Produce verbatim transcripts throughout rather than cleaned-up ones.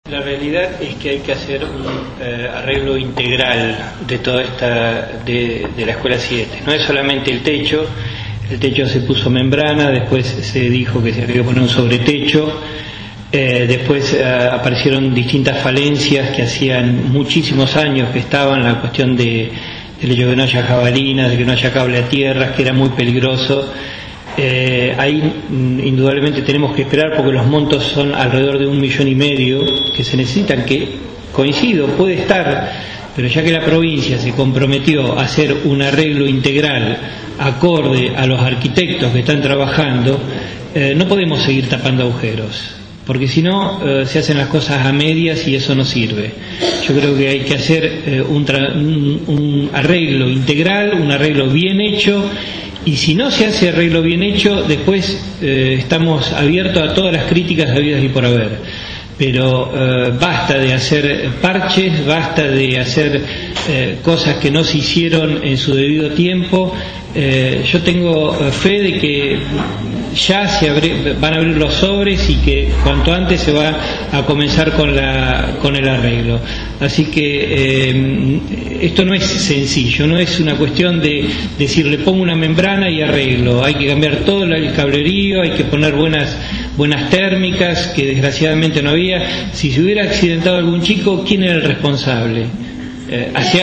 La realidad es que hay que hacer un eh, arreglo integral de toda esta, de, de la escuela siete. No es solamente el techo, el techo se puso membrana, después se dijo que se había que poner un sobretecho, eh, después eh, aparecieron distintas falencias que hacían muchísimos años que estaban, la cuestión de, del hecho de que no haya jabalinas, de que no haya cable a tierras, que era muy peligroso. Eh, ahí indudablemente tenemos que esperar porque los montos son alrededor de un millón y medio que se necesitan, que coincido, puede estar, pero ya que la provincia se comprometió a hacer un arreglo integral acorde a los arquitectos que están trabajando, eh, no podemos seguir tapando agujeros, porque si no eh, se hacen las cosas a medias y eso no sirve. Yo creo que hay que hacer eh, un, tra- un, un arreglo integral, un arreglo bien hecho. Y si no se hace arreglo bien hecho, después eh, estamos abiertos a todas las críticas habidas y por haber. Pero eh, basta de hacer parches, basta de hacer eh, cosas que no se hicieron en su debido tiempo. Eh, yo tengo fe de que ya se abre, van a abrir los sobres y que cuanto antes se va a comenzar con la con el arreglo. Así que eh, esto no es sencillo, no es una cuestión de decir le pongo una membrana y arreglo. Hay que cambiar todo el cablerío, hay que poner buenas buenas térmicas que desgraciadamente no había. Si se hubiera accidentado algún chico, ¿quién era el responsable? Eh, hacia...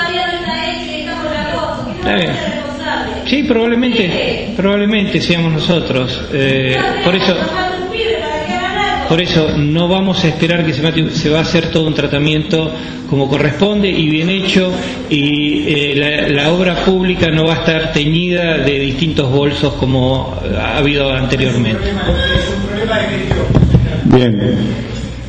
Está bien. Sí, probablemente, probablemente seamos nosotros. Eh, por eso, por eso no vamos a esperar que se, mate, se va a hacer todo un tratamiento como corresponde y bien hecho, y eh, la, la obra pública no va a estar teñida de distintos bolsos como ha habido anteriormente. Bien.